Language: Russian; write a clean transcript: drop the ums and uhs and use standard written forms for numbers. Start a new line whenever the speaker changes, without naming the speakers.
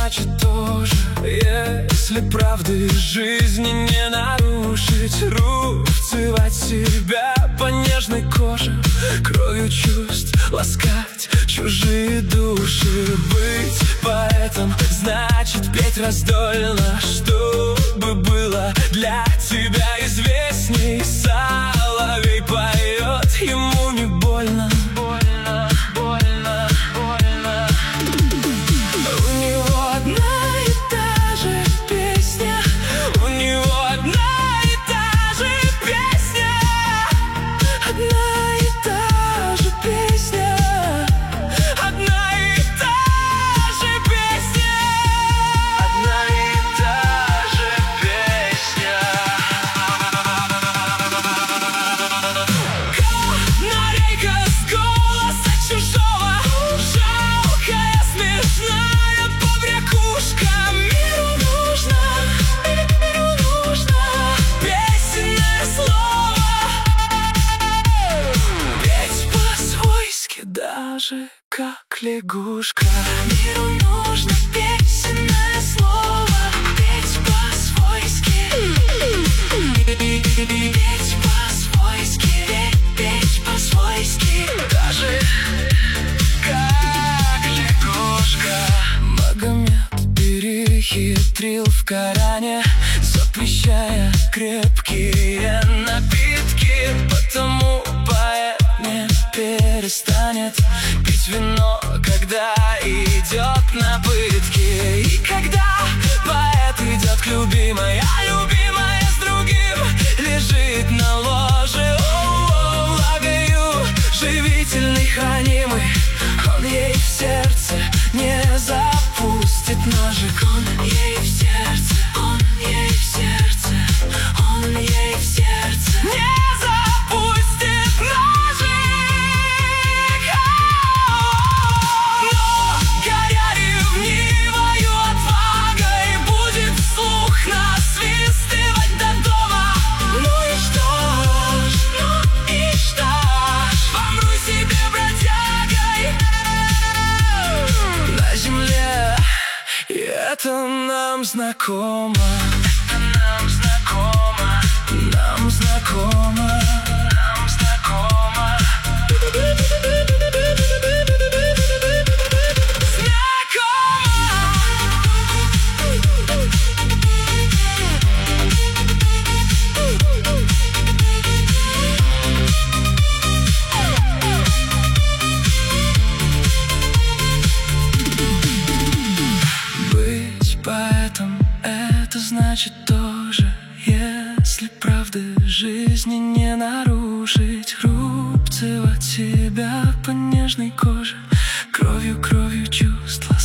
значит тоже. Если правды жизни не нарушить, рубцевать себя по нежной коже, кровью чувств ласкать чужие души. Быть поэтом значит петь раздольно, чтобы было для тебя известней. Соловей поет, ему не больно. Больно, больно, больно. У него одна и та же песня, у него одна и та же песня, одна и та же песня, одна и та же песня, одна и та же песня. Канарейка с голоса чужого, жалкая, смешная побрякушка. Миру нужно песенное слово, петь по-свойски, даже как лягушка. Миру нужно песенное слово, петь по-свойски, петь по-свойски, петь по-свойски, даже как лягушка. Магомед перехитрил в Коране, запрещая крепкие напитки, потому поэт не перестанет пить вино, когда идет на пытки. И когда поэт идет к любимой, а любимая с другим лежит на ложе, влагою живительный хранимый, он ей в сердце не запустит ножик. Он ей в сердце, он ей в сердце, он ей в сердце не запустит ножик. Но горя ревнивою отвагой будет вслух насвистывать до дома. Ну и что ж, ну и что ж, помру себе бродягой на земле, и это нам знакомо. Это нам знакомо, нам знакомо, нам знакомо. Быть поэтом — это значит тоже, если правды жизни не нарушить, рубцевать себя по нежной коже, кровью чувств